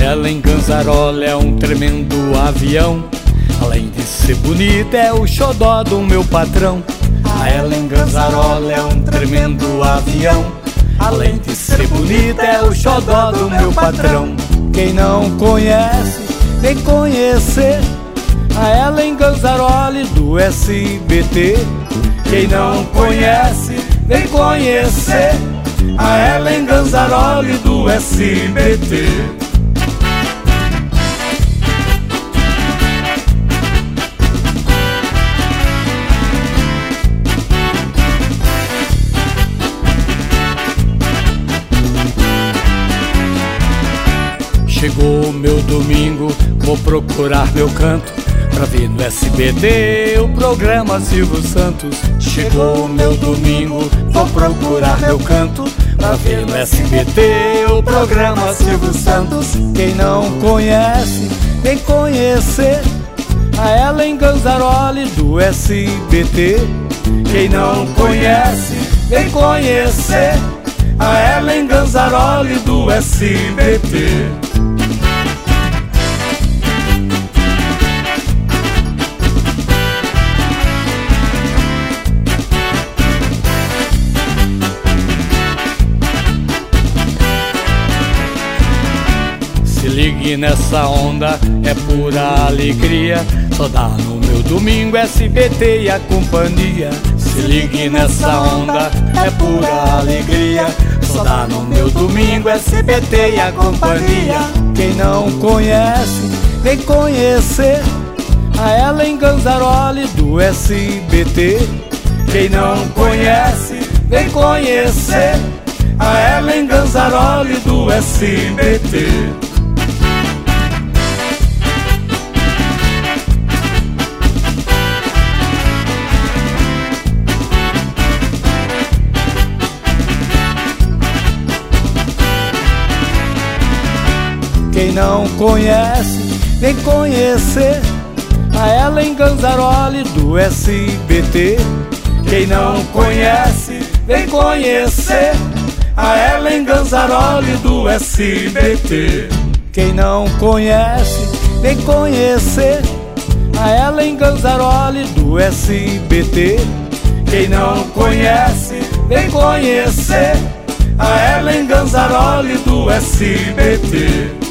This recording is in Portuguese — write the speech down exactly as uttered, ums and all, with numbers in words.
Ellen Ganzaroli é um tremendo avião. Além de ser bonita, é o xodó do meu patrão. A Ellen Ganzaroli é um tremendo avião. Além de ser bonita, é o xodó do meu patrão. Quem não conhece, vem conhecer a Ellen Ganzaroli do S B T. Quem não conhece, vem conhecer a Ellen Ganzaroli do S B T. Chegou o meu domingo, vou procurar meu canto pra ver no S B T o programa Silvio Santos. Chegou o meu domingo, vou procurar meu canto pra ver no S B T o programa Silvio Santos. Quem não conhece, vem conhecer a Ellen Ganzaroli do S B T. Quem não conhece, vem conhecer a Ellen Ganzaroli do S B T. Se ligue nessa onda, é pura alegria. Só dá no meu domingo S B T e a companhia. Se ligue nessa onda, é pura alegria. Só dá no meu domingo S B T e a companhia. Quem não conhece, vem conhecer a Ellen Ganzaroli do S B T. Quem não conhece, vem conhecer a Ellen Ganzaroli do S B T. Quem não conhece, vem conhecer a Ellen Ganzaroli do S B T. Quem não conhece, vem conhecer a Ellen Ganzaroli do S B T. Quem não conhece, vem conhecer a Ellen Ganzaroli do S B T. Quem não conhece, vem conhecer a Ellen Ganzaroli do S B T.